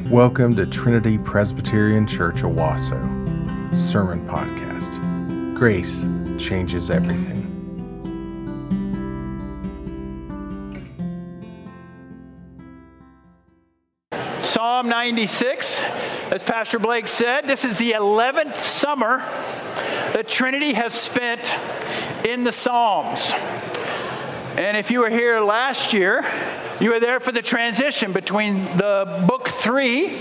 Welcome to Trinity Presbyterian Church Owasso Sermon Podcast. Grace changes everything. Psalm 96, as Pastor Blake said, this is the 11th summer that Trinity has spent in the Psalms. And if you were here last year, you were there for the transition between the book three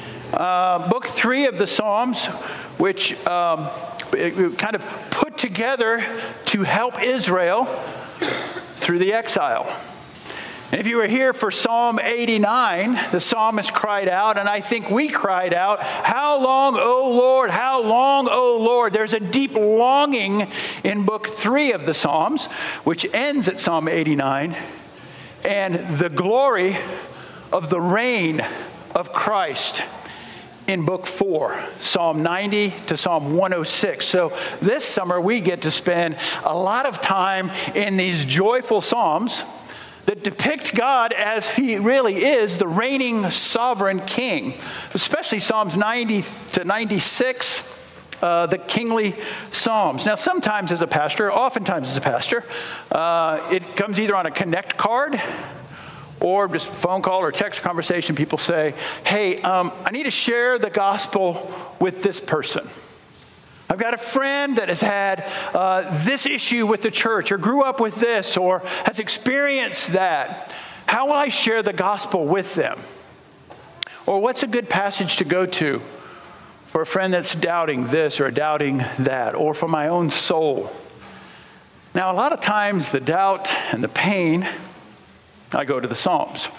of the Psalms, which kind of put together to help Israel through the exile. And if you were here for Psalm 89, the psalmist cried out, and I think we cried out, "How long, O Lord? How long, O Lord?" There's a deep longing in book 3 of the Psalms, which ends at Psalm 89, and the glory of the reign of Christ in book 4, Psalm 90 to Psalm 106. So this summer we get to spend a lot of time in these joyful Psalms that depict God as he really is, the reigning sovereign king, especially Psalms 90 to 96, the kingly Psalms. Now, sometimes as a pastor, oftentimes as a pastor, it comes either on a connect card or just phone call or text conversation. People say, hey, I need to share the gospel with this person. I've got a friend that has had this issue with the church, or grew up with this, or has experienced that. How will I share the gospel with them? Or what's a good passage to go to for a friend that's doubting this or doubting that, or for my own soul? Now, a lot of times the doubt and the pain, I go to the Psalms.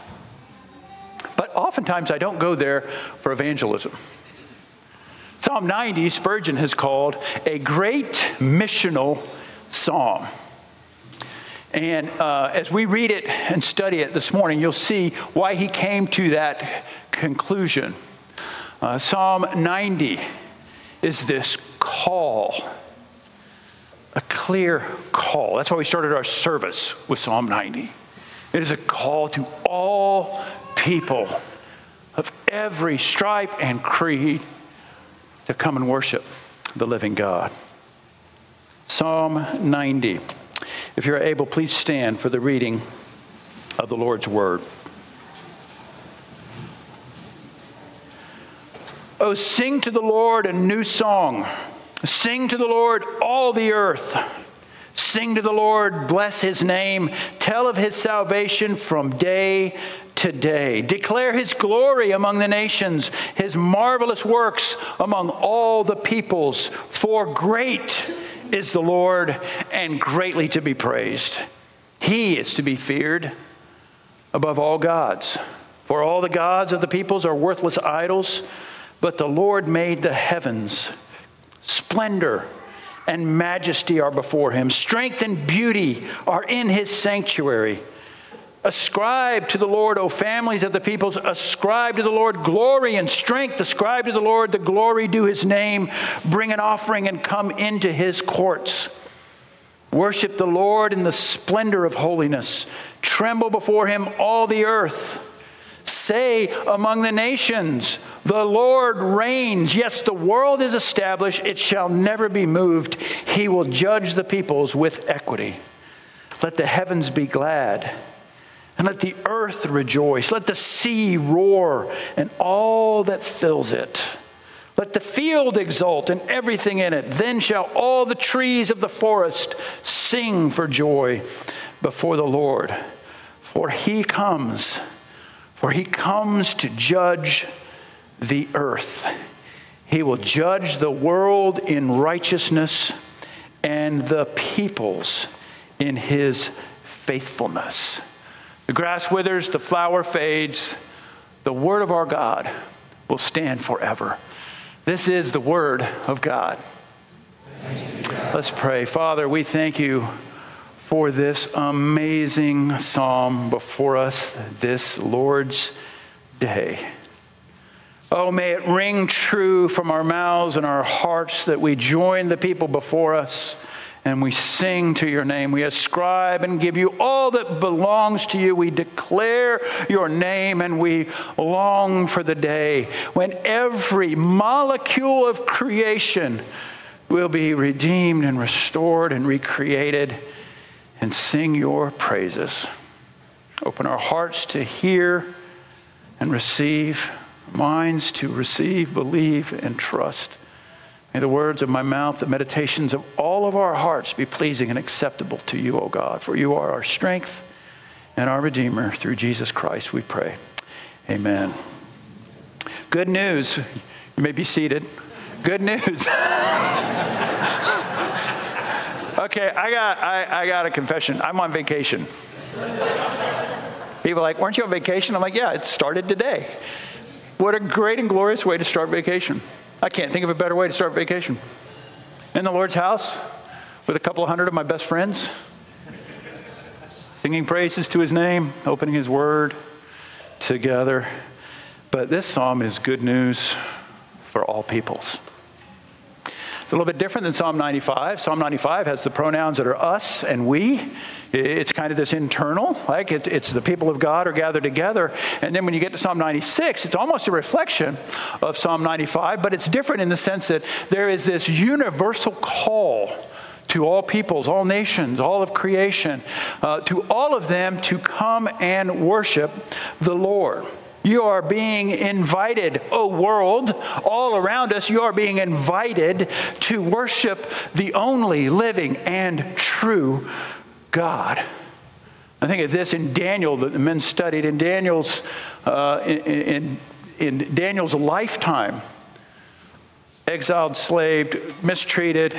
But oftentimes I don't go there for evangelism. Psalm 90, Spurgeon has called a great missional psalm. And as we read it and study it this morning, you'll see why he came to that conclusion. Psalm 90 is this call, a clear call. That's why we started our service with Psalm 90. It is a call to all people of every stripe and creed to come and worship the living God. Psalm 90. If you're able, please stand for the reading of the Lord's word. Oh, sing to the Lord a new song. Sing to the Lord, all the earth. Sing to the Lord, bless his name. Tell of his salvation from day to day. Declare his glory among the nations, his marvelous works among all the peoples. For great is the Lord and greatly to be praised. He is to be feared above all gods. For all the gods of the peoples are worthless idols, but the Lord made the heavens. Splendor and majesty are before him. Strength and beauty are in his sanctuary. Ascribe to the Lord, O families of the peoples. Ascribe to the Lord glory and strength. Ascribe to the Lord the glory due his name. Bring an offering and come into his courts. Worship the Lord in the splendor of holiness. Tremble before him, all the earth. Say among the nations, the Lord reigns. Yes, the world is established. It shall never be moved. He will judge the peoples with equity. Let the heavens be glad, and let the earth rejoice. Let the sea roar, and all that fills it. Let the field exult, and everything in it. Then shall all the trees of the forest sing for joy before the Lord. For he comes to judge the earth. He will judge the world in righteousness and the peoples in his faithfulness. The grass withers, the flower fades. The word of our God will stand forever. This is the word of God. Let's pray. Father, we thank you for this amazing psalm before us this Lord's Day. Oh, may it ring true from our mouths and our hearts that we join the people before us And we sing to your name. We ascribe and give you all that belongs to you. We declare your name, and we long for the day when every molecule of creation will be redeemed and restored and recreated and sing your praises. Open our hearts to hear and receive, minds to receive, believe, and trust. May the words of my mouth, the meditations of all of our hearts be pleasing and acceptable to you, O God, for you are our strength and our Redeemer. Through Jesus Christ we pray. Amen. Good news. You may be seated. Good news. Okay, I got a confession. I'm on vacation. People are like, weren't you on vacation? I'm like, yeah, it started today. What a great and glorious way to start vacation. I can't think of a better way to start vacation. In the Lord's house with a couple of hundred of my best friends, singing praises to his name, opening his word together. But this psalm is good news for all peoples. It's a little bit different than Psalm 95. Psalm 95 has the pronouns that are us and we. It's kind of this internal, like it's the people of God are gathered together. And then when you get to Psalm 96, it's almost a reflection of Psalm 95, but it's different in the sense that there is this universal call to all peoples, all nations, all of creation, to all of them to come and worship the Lord. You are being invited, O world, all around us, you are being invited to worship the only living and true God. I think of this in Daniel, that the men studied in Daniel's in Daniel's lifetime. Exiled, slaved, mistreated,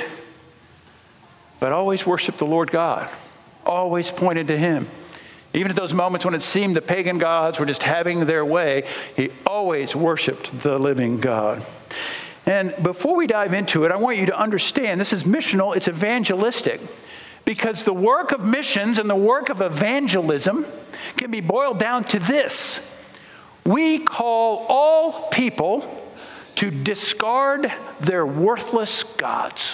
but always worshiped the Lord God. Always pointed to him. Even at those moments when it seemed the pagan gods were just having their way, he always worshiped the living God. And before we dive into it, I want you to understand this is missional, it's evangelistic. Because the work of missions and the work of evangelism can be boiled down to this. We call all people to discard their worthless gods,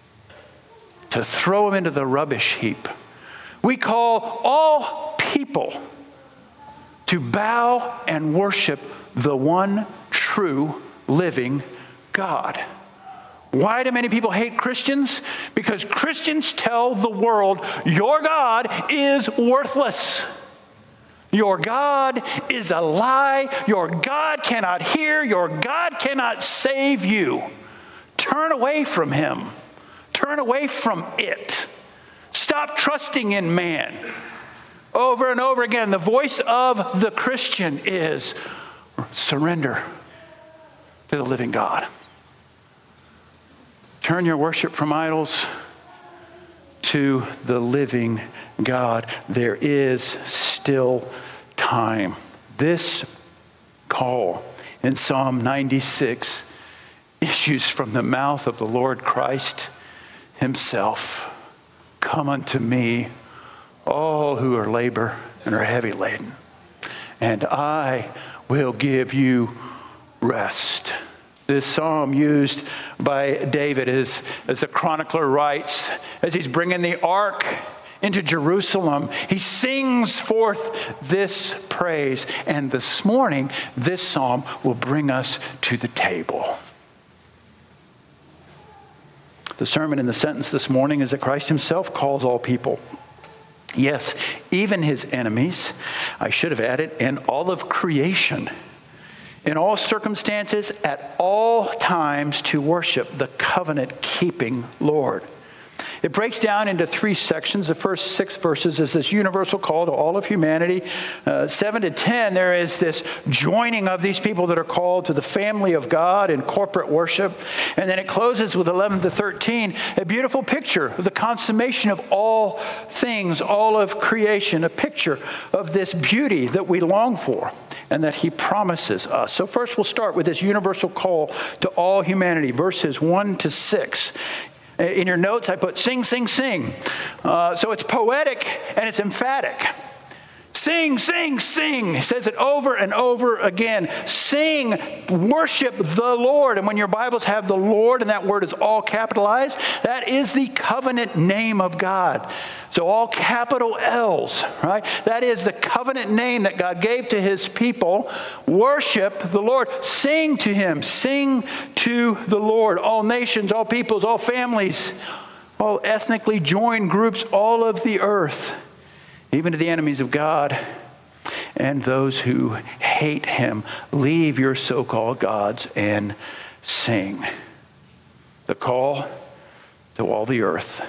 to throw them into the rubbish heap. We call all people to bow and worship the one true living God. Why do many people hate Christians? Because Christians tell the world, your God is worthless. Your God is a lie. Your God cannot hear. Your God cannot save you. Turn away from him. Turn away from it. Stop trusting in man. Over and over again, the voice of the Christian is surrender to the living God. Turn your worship from idols to the living God. There is still time. This call in Psalm 96 issues from the mouth of the Lord Christ himself. Come unto me, all who are labor and are heavy laden, and I will give you rest. This psalm used by David as the chronicler writes, as he's bringing the ark into Jerusalem, he sings forth this praise. And this morning, this psalm will bring us to the table. The sermon in the sentence this morning is that Christ himself calls all people. Yes, even his enemies. I should have added, and all of creation. In all circumstances, at all times, to worship the covenant-keeping Lord. It breaks down into three sections. The first 6 verses is this universal call to all of humanity. 7 to 10, there is this joining of these people that are called to the family of God in corporate worship. And then it closes with 11 to 13, a beautiful picture of the consummation of all things, all of creation, a picture of this beauty that we long for and that he promises us. So first we'll start with this universal call to all humanity, verses 1 to 6. In your notes, I put sing, sing, sing. So it's poetic and it's emphatic. Sing, sing, sing. He says it over and over again. Sing, worship the Lord. And when your Bibles have the Lord, and that word is all capitalized, that is the covenant name of God. So all capital L's, right? That is the covenant name that God gave to his people. Worship the Lord. Sing to him. Sing to the Lord. All nations, all peoples, all families, all ethnically joined groups, all of the earth, even to the enemies of God and those who hate him. Leave your so-called gods and sing. The call to all the earth.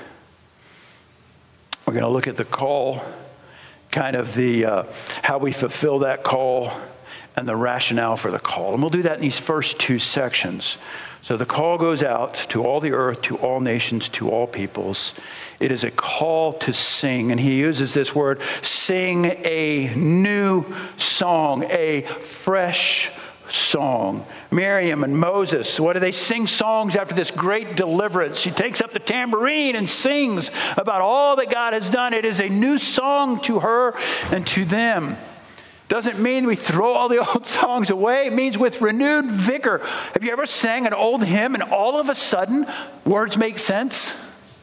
We're going to look at the call, kind of the how we fulfill that call and the rationale for the call. And we'll do that in these first two sections. So the call goes out to all the earth, to all nations, to all peoples. It is a call to sing. And he uses this word, sing a new song, a fresh song. Miriam and Moses, what do they sing songs after this great deliverance? She takes up the tambourine and sings about all that God has done. It is a new song to her and to them. Doesn't mean we throw all the old songs away. It means with renewed vigor. Have you ever sang an old hymn and all of a sudden words make sense?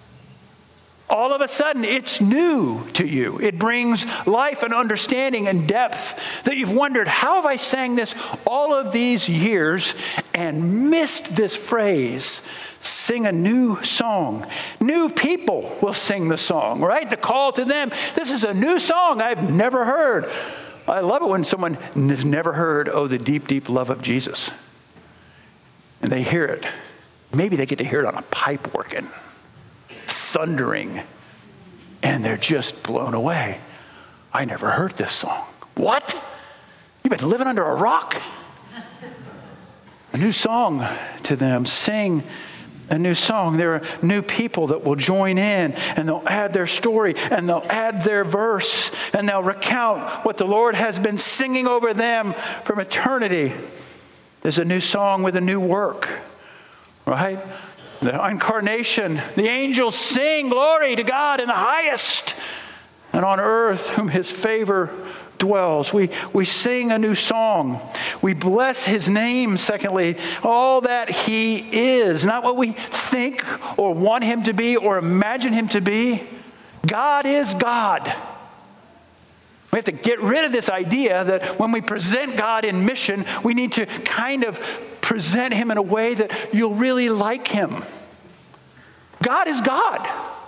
All of a sudden it's new to you. It brings life and understanding and depth that you've wondered, how have I sang this all of these years and missed this phrase? Sing a new song. New people will sing the song, right? The call to them. This is a new song I've never heard. I love it when someone has never heard, oh, the deep, deep love of Jesus. And they hear it. Maybe they get to hear it on a pipe organ, thundering, and they're just blown away. I never heard this song. What? You've been living under a rock? A new song to them. Sing a new song. There are new people that will join in, and they'll add their story, and they'll add their verse, and they'll recount what the Lord has been singing over them from eternity. There's a new song with a new work, right? The incarnation, the angels sing glory to God in the highest, and on earth whom his favor dwells. We sing a new song. We bless his name, secondly, all that he is, not what we think or want him to be or imagine him to be. God is God. We have to get rid of this idea that when we present God in mission, we need to kind of present him in a way that you'll really like him. God is God.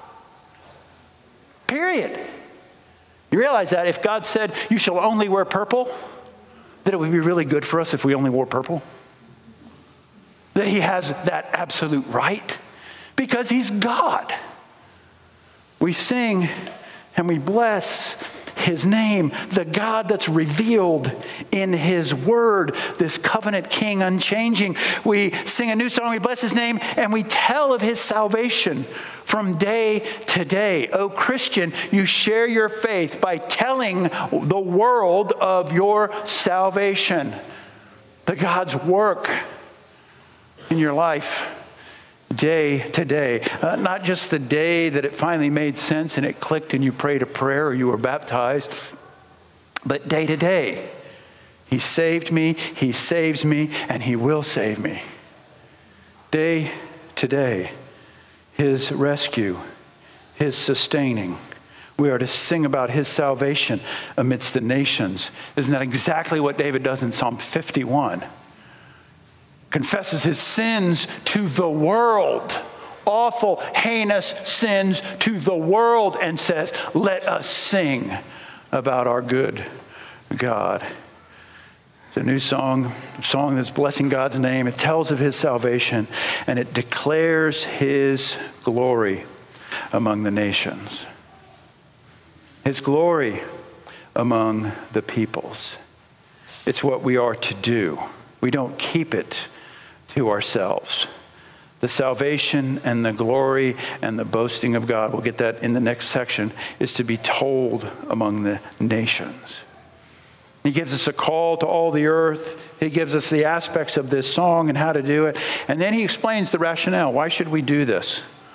Period. You realize that if God said, you shall only wear purple, that it would be really good for us if we only wore purple? That he has that absolute right because he's God. We sing and we bless his name, the God that's revealed in his word, this covenant king unchanging. We sing a new song, we bless his name, and we tell of his salvation from day to day. Oh, Christian, you share your faith by telling the world of your salvation, the God's work in your life. Day to day. Not just the day that it finally made sense and it clicked and you prayed a prayer or you were baptized, but day to day. He saved me, he saves me, and he will save me. Day to day. His rescue, his sustaining. We are to sing about his salvation amidst the nations. Isn't that exactly what David does in Psalm 51? Confesses his sins to the world, awful, heinous sins to the world, and says, let us sing about our good God. It's a new song, a song that's blessing God's name. It tells of his salvation, and it declares his glory among the nations. His glory among the peoples. It's what we are to do. We don't keep it to ourselves. The salvation and the glory and the boasting of God, we'll get that in the next section, is to be told among the nations. He gives us a call to all the earth. He gives us the aspects of this song and how to do it. And then he explains the rationale. Why should we do this?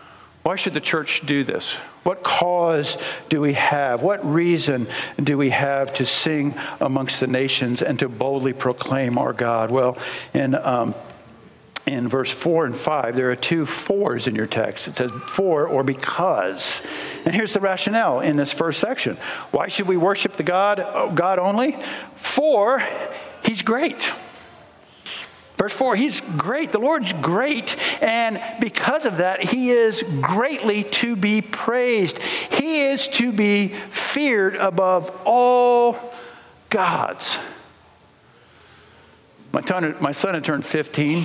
Why should the church do this? What cause do we have? What reason do we have to sing amongst the nations and to boldly proclaim our God? Well, in verse 4 and 5, there are 2 fours in your text. It says for or because. And here's the rationale in this first section. Why should we worship the God only? For he's great. Verse 4, he's great. The Lord's great. And because of that, he is greatly to be praised. He is to be feared above all gods. My son had turned 15.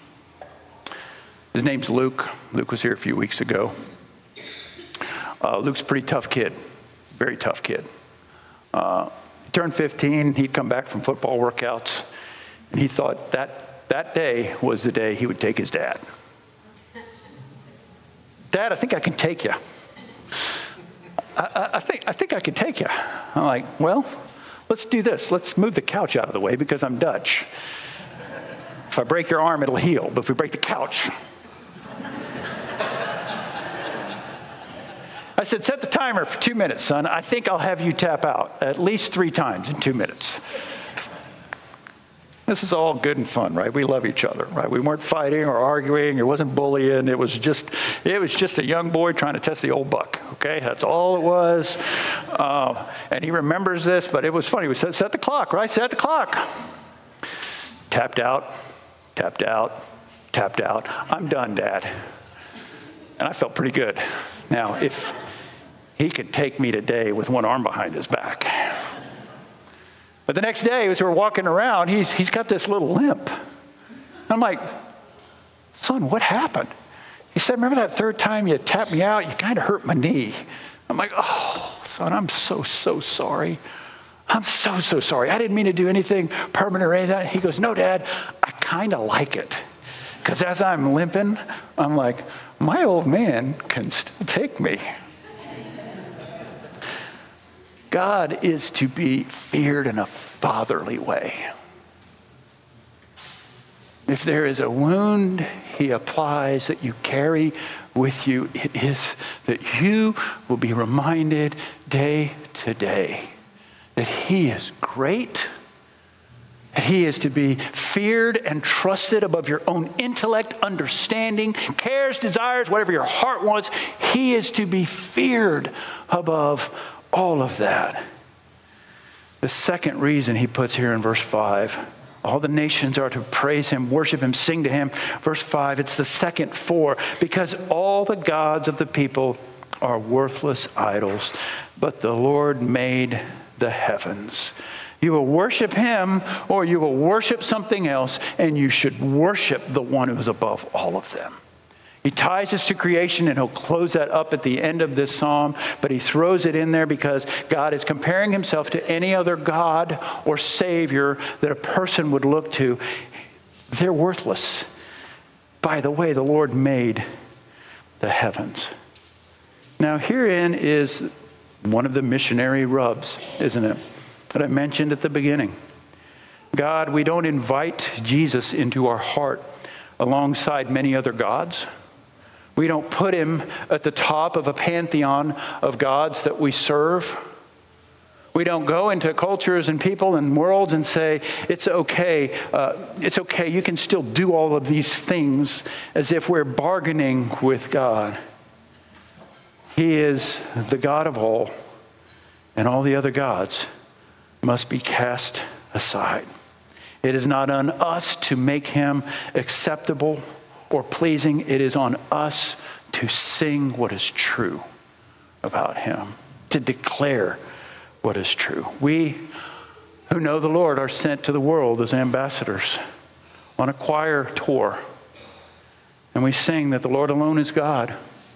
His name's Luke. Luke was here a few weeks ago. Luke's a pretty tough kid, very tough kid. He turned 15. He'd come back from football workouts, and he thought that day was the day he would take his dad. Dad, I think I can take you. I think I can take you. I'm like, well, let's do this. Let's move the couch out of the way because I'm Dutch. If I break your arm, it'll heal. But if we break the couch... I said, set the timer for 2 minutes, son. I think I'll have you tap out at least 3 times in 2 minutes. This is all good and fun, right? We love each other, right? We weren't fighting or arguing. It wasn't bullying. It was just a young boy trying to test the old buck, okay? That's all it was. And he remembers this, but it was funny. We said, set the clock, right? Set the clock. Tapped out, tapped out, tapped out. I'm done, Dad. And I felt pretty good. Now, if he could take me today with one arm behind his back. But the next day, as we're walking around, he's got this little limp. I'm like, son, what happened? He said, remember that 3rd time you tapped me out? You kind of hurt my knee. I'm like, oh, son, I'm so sorry. I'm so sorry. I didn't mean to do anything permanent or anything. He goes, no, Dad, I kind of like it. Because as I'm limping, I'm like, my old man can still take me. God is to be feared in a fatherly way. If there is a wound he applies that you carry with you, it is that you will be reminded day to day that he is great, that he is to be feared and trusted above your own intellect, understanding, cares, desires, whatever your heart wants. He is to be feared above all of that. The second reason he puts here in verse 5, all the nations are to praise him, worship him, sing to him. Verse 5, it's the second for, because all the gods of the people are worthless idols, but the Lord made the heavens. You will worship him or you will worship something else, and you should worship the one who is above all of them. He ties us to creation, and he'll close that up at the end of this psalm, but he throws it in there because God is comparing himself to any other God or Savior that a person would look to. They're worthless. By the way, the Lord made the heavens. Now, herein is one of the missionary rubs, isn't it, that I mentioned at the beginning. God, we don't invite Jesus into our heart alongside many other gods. We don't put him at the top of a pantheon of gods that we serve. We don't go into cultures and people and worlds and say, it's okay, you can still do all of these things, as if we're bargaining with God. He is the God of all, and all the other gods must be cast aside. It is not on us to make him acceptable or pleasing. It is on us to sing what is true about him, to declare what is true. We who know the Lord are sent to the world as ambassadors on a choir tour. And we sing that the Lord alone is God.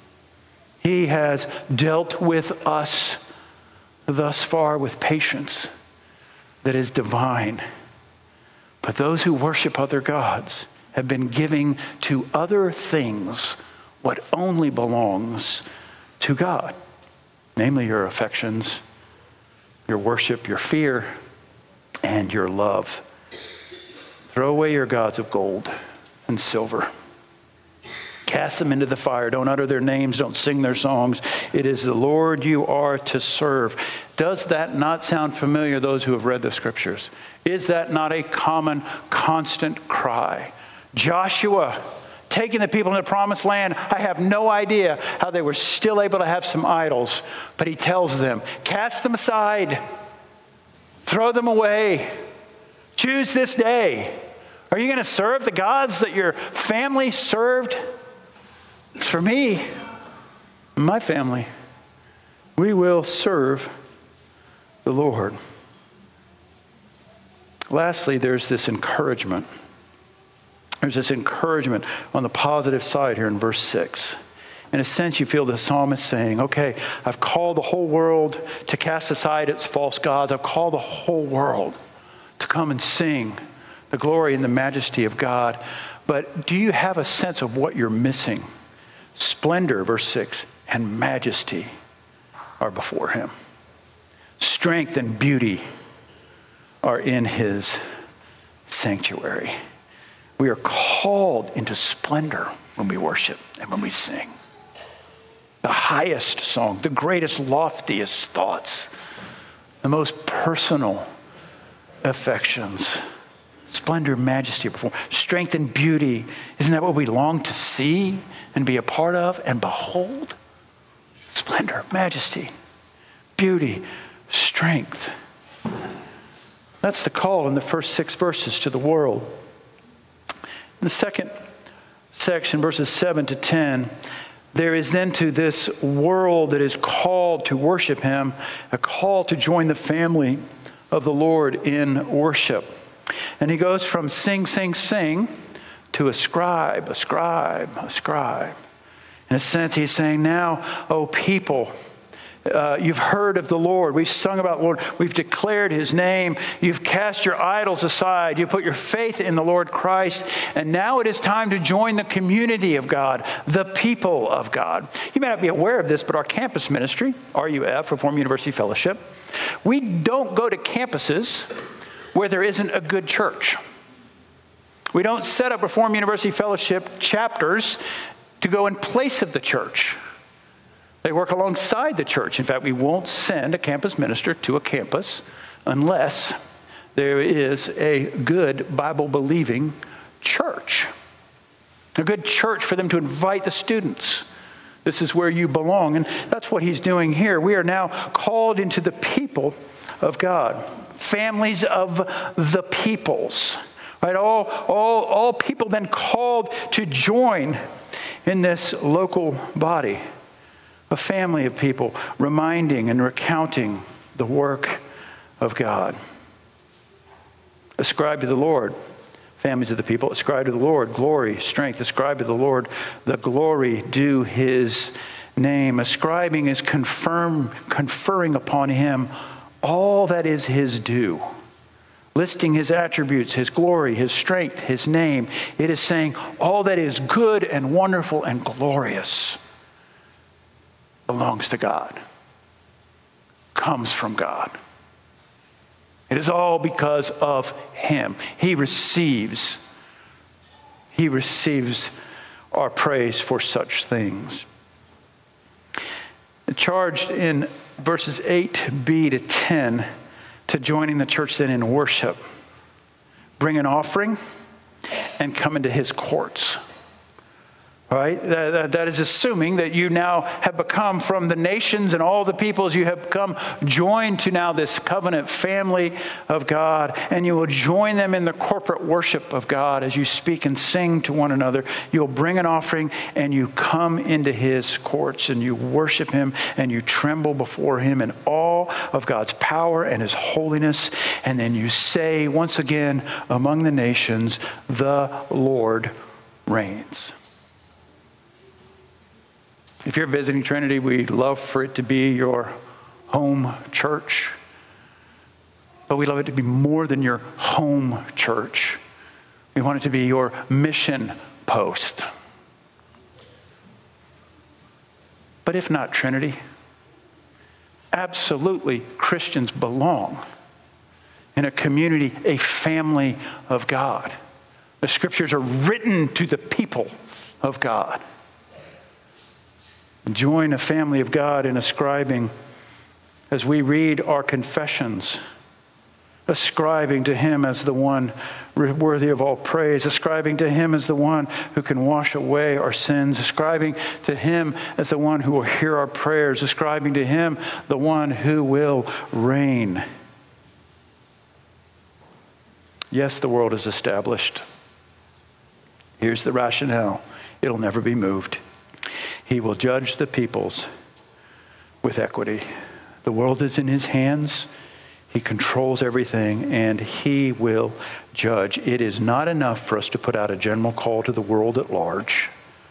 He has dealt with us thus far with patience that is divine. But those who worship other gods have been giving to other things what only belongs to God, namely your affections, your worship, your fear, and your love. Throw away your gods of gold and silver. Cast them into the fire. Don't utter their names. Don't sing their songs. It is the Lord you are to serve. Does that not sound familiar, those who have read the scriptures? Is that not a common, constant cry? Joshua taking the people in the promised land. I have no idea how they were still able to have some idols. But he tells them, cast them aside. Throw them away. Choose this day. Are you going to serve the gods that your family served? For me, and my family, we will serve the Lord. Lastly, there's this encouragement. There's this encouragement on the positive side here in verse 6. In a sense, you feel the psalmist saying, okay, I've called the whole world to cast aside its false gods. I've called the whole world to come and sing the glory and the majesty of God. But do you have a sense of what you're missing? Splendor, verse 6, and majesty are before him. Strength and beauty are in his sanctuary. We are called into splendor when we worship and when we sing. The highest song, the greatest, loftiest thoughts, the most personal affections. Splendor, majesty before. Strength and beauty. Isn't that what we long to see and be a part of and behold? Splendor, majesty, beauty, strength. That's the call in the first 6 verses to the world. In the second section, verses 7 to 10, there is then to this world that is called to worship him, a call to join the family of the Lord in worship. And he goes from sing, sing, sing to ascribe, ascribe, ascribe. In a sense, he's saying now, oh people, you've heard of the Lord. We've sung about the Lord. We've declared his name. You've cast your idols aside. You put your faith in the Lord Christ. And now it is time to join the community of God, the people of God. You may not be aware of this, but our campus ministry, RUF, Reformed University Fellowship, we don't go to campuses where there isn't a good church. We don't set up Reformed University Fellowship chapters to go in place of the church. They work alongside the church. In fact, we won't send a campus minister to a campus unless there is a good Bible-believing church. A good church for them to invite the students. This is where you belong. And that's what he's doing here. We are now called into the people of God. Families of the peoples. Right? All people then called to join in this local body. A family of people reminding and recounting the work of God. Ascribe to the Lord, families of the people. Ascribe to the Lord glory, strength. Ascribe to the Lord the glory due his name. Ascribing is conferring upon him all that is his due. Listing his attributes, his glory, his strength, his name. It is saying all that is good and wonderful and glorious belongs to God, comes from God. It is all because of him. He receives our praise for such things. Charged in verses 8b to 10 to joining the church then in worship. Bring an offering and come into his courts. Right? That is assuming that you now have become from the nations and all the peoples, you have come joined to now this covenant family of God, and you will join them in the corporate worship of God as you speak and sing to one another. You'll bring an offering and you come into his courts and you worship him and you tremble before him in awe of God's power and his holiness. And then you say once again among the nations, the Lord reigns. If you're visiting Trinity, we'd love for it to be your home church. But we love it to be more than your home church. We want it to be your mission post. But if not Trinity, absolutely Christians belong in a community, a family of God. The scriptures are written to the people of God. Join a family of God in ascribing, as we read our confessions, ascribing to him as the one worthy of all praise, ascribing to him as the one who can wash away our sins, ascribing to him as the one who will hear our prayers, ascribing to him the one who will reign. Yes, the world is established. Here's the rationale. It'll never be moved. He will judge the peoples with equity. The world is in his hands. He controls everything, and he will judge. It is not enough for us to put out a general call to the world at large,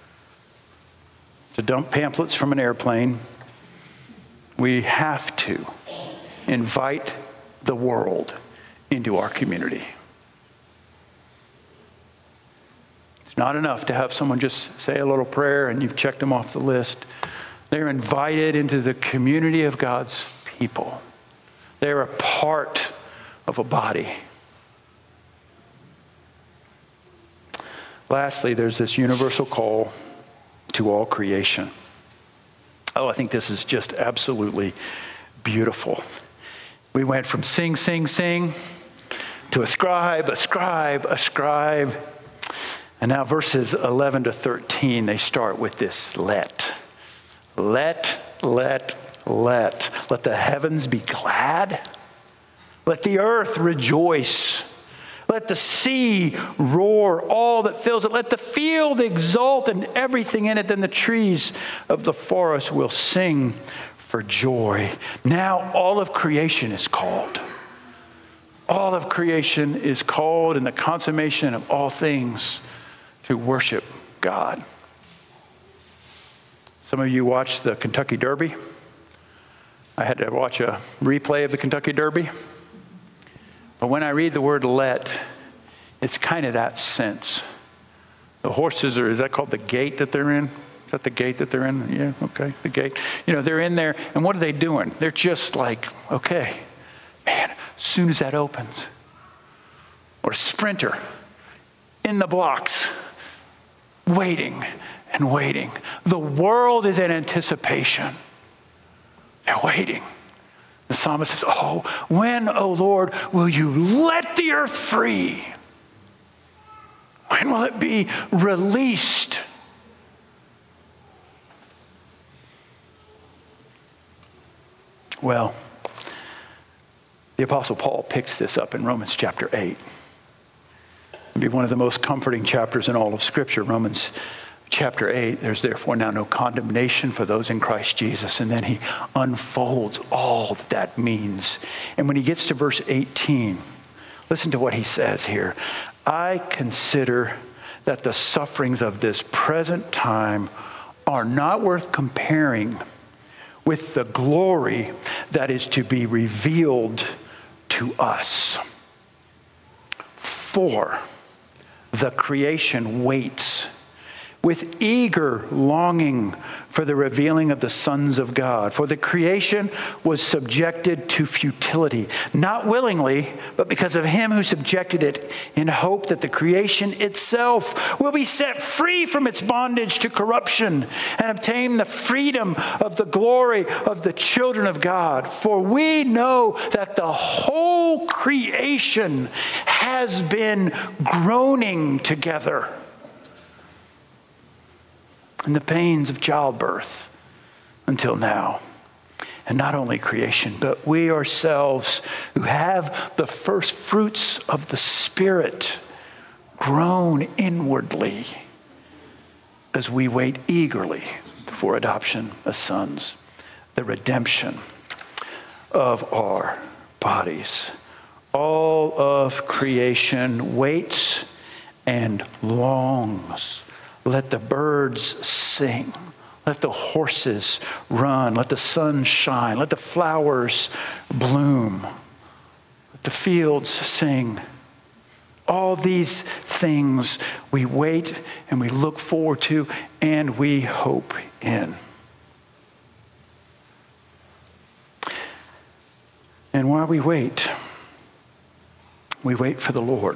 to dump pamphlets from an airplane. We have to invite the world into our community. It's not enough to have someone just say a little prayer and you've checked them off the list. They're invited into the community of God's people. They're a part of a body. Lastly, there's this universal call to all creation. Oh, I think this is just absolutely beautiful. We went from sing, sing, sing to ascribe, ascribe, ascribe. And now verses 11 to 13, they start with this let. Let the heavens be glad. Let the earth rejoice. Let the sea roar, all that fills it. Let the field exult and everything in it. Then the trees of the forest will sing for joy. Now all of creation is called. All of creation is called in the consummation of all things to worship God. Some of you watched the Kentucky Derby. I had to watch a replay of the Kentucky Derby. But when I read the word let, it's kind of that sense. The horses is that called the gate that they're in? Is that the gate that they're in? Yeah, okay, the gate. You know, they're in there, and what are they doing? They're just like, okay, man, as soon as that opens. Or a sprinter in the blocks, waiting and waiting. The world is in anticipation. They're waiting. The psalmist says, oh, when, O Lord, will you let the earth free? When will it be released? Well, the Apostle Paul picks this up in Romans chapter 8. It'd be one of the most comforting chapters in all of Scripture, Romans chapter 8. There's therefore now no condemnation for those in Christ Jesus. And then he unfolds all that means. And when he gets to verse 18, listen to what he says here. I consider that the sufferings of this present time are not worth comparing with the glory that is to be revealed to us. For the creation waits with eager longing for the revealing of the sons of God. For the creation was subjected to futility, not willingly, but because of him who subjected it, in hope that the creation itself will be set free from its bondage to corruption and obtain the freedom of the glory of the children of God. For we know that the whole creation has been groaning together in the pains of childbirth until now. And not only creation, but we ourselves who have the first fruits of the Spirit groan inwardly as we wait eagerly for adoption as sons, the redemption of our bodies. All of creation waits and longs. Let the birds sing. Let the horses run. Let the sun shine. Let the flowers bloom. Let the fields sing. All these things we wait and we look forward to and we hope in. And while we wait for the Lord.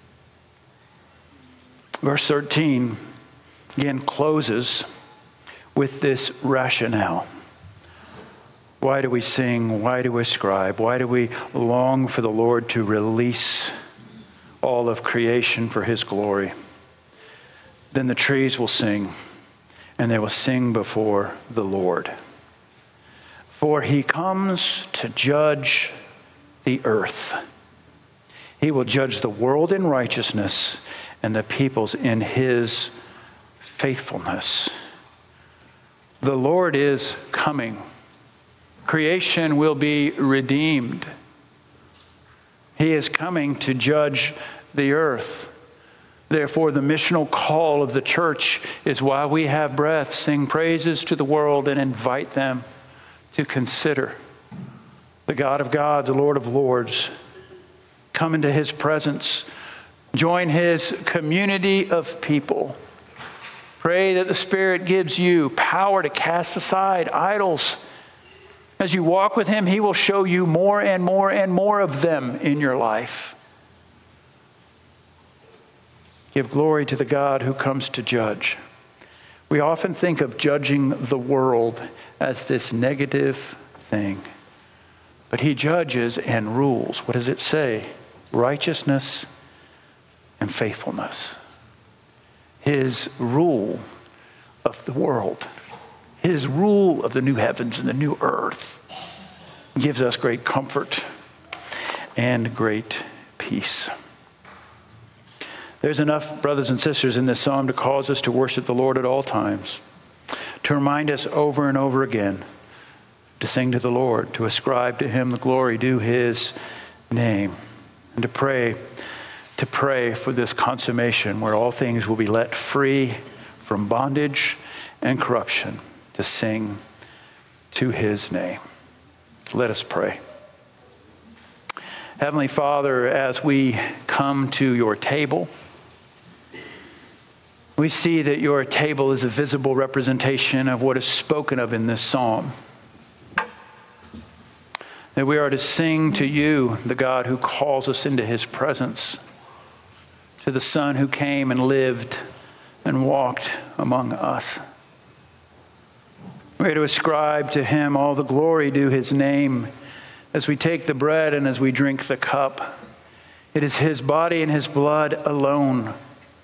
Verse 13 again closes with this rationale. Why do we sing? Why do we ascribe? Why do we long for the Lord to release all of creation for his glory? Then the trees will sing, and they will sing before the Lord. For he comes to judge the earth. He will judge the world in righteousness and the peoples in his faithfulness. The Lord is coming. Creation will be redeemed. He is coming to judge the earth. Therefore, the missional call of the church is, while we have breath, sing praises to the world and invite them to consider the God of gods, the Lord of lords. Come into his presence. Join his community of people. Pray that the Spirit gives you power to cast aside idols. As you walk with him, he will show you more and more and more of them in your life. Give glory to the God who comes to judge. We often think of judging the world as this negative thing. But he judges and rules. What does it say? Righteousness and faithfulness. His rule of the world, his rule of the new heavens and the new earth, gives us great comfort and great peace. There's enough, brothers and sisters, in this psalm to cause us to worship the Lord at all times, to remind us over and over again to sing to the Lord, to ascribe to him the glory due his name, and to pray for this consummation where all things will be let free from bondage and corruption, to sing to his name. Let us pray. Heavenly Father, as we come to your table, we see that your table is a visible representation of what is spoken of in this psalm. That we are to sing to you, the God who calls us into his presence, to the Son who came and lived and walked among us. We are to ascribe to him all the glory due his name as we take the bread and as we drink the cup. It is his body and his blood alone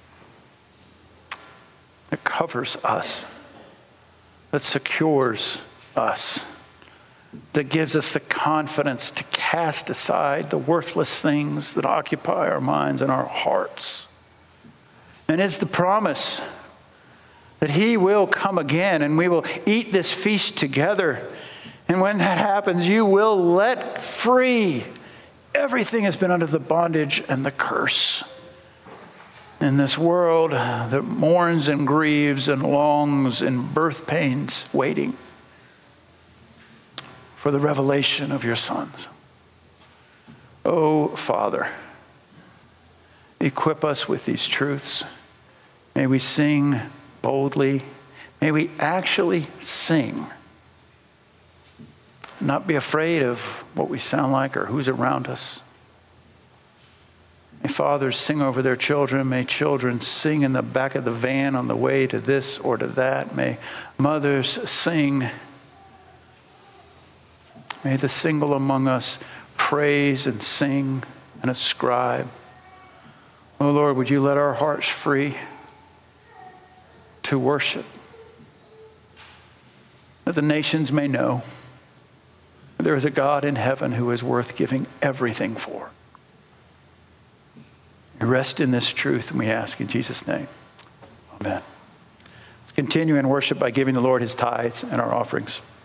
that covers us, that secures us, that gives us the confidence to cast aside the worthless things that occupy our minds and our hearts. And it's the promise that he will come again and we will eat this feast together. And when that happens, you will let free everything has been under the bondage and the curse in this world that mourns and grieves and longs in birth pains, waiting for the revelation of your sons. Oh, Father, equip us with these truths. May we sing boldly. May we actually sing. Not be afraid of what we sound like or who's around us. May fathers sing over their children. May children sing in the back of the van on the way to this or to that. May mothers sing. May the single among us praise and sing and ascribe. Oh Lord, would you let our hearts free to worship, that the nations may know there is a God in heaven who is worth giving everything for. We rest in this truth, and we ask in Jesus' name. Amen. Let's continue in worship by giving the Lord his tithes and our offerings.